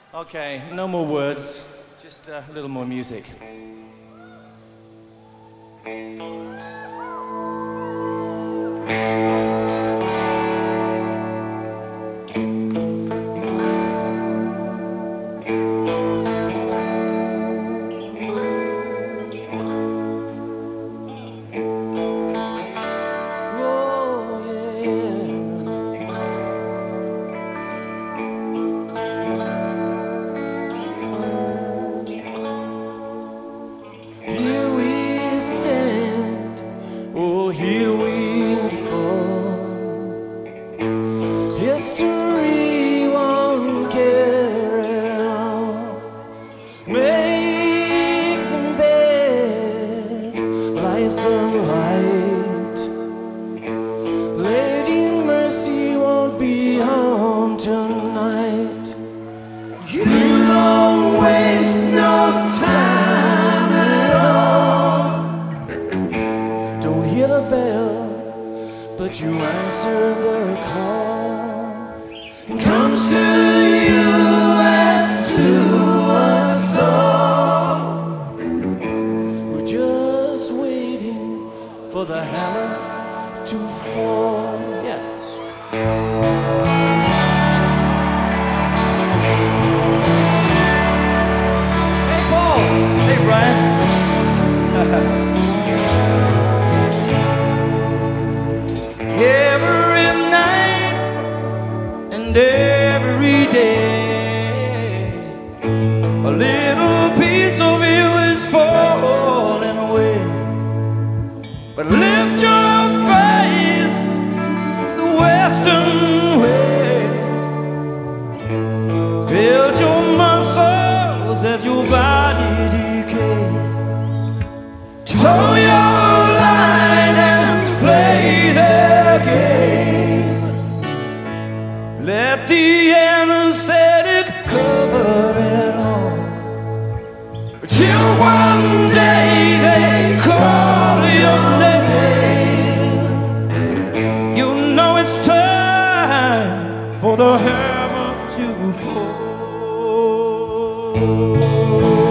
Okay, no more words, just a little more music. Here we stand, oh, here we fall. History won't carry on. Make them bed, light the light. Lady Mercy won't be home tonight. You don't waste no time at all. Don't hear the bell, but you answer the call. It comes to you as to us all. We're just waiting for the hammer to fall. Yes. Hey, Paul. Hey, Brian. Every night and every day, a little piece of you is falling away. But lift your face the Western way. Build your muscles as your body decays. Toe your line and play their game. Let the anesthetic cover it all. Till one day they call your name. You know it's time for the hammer to fall.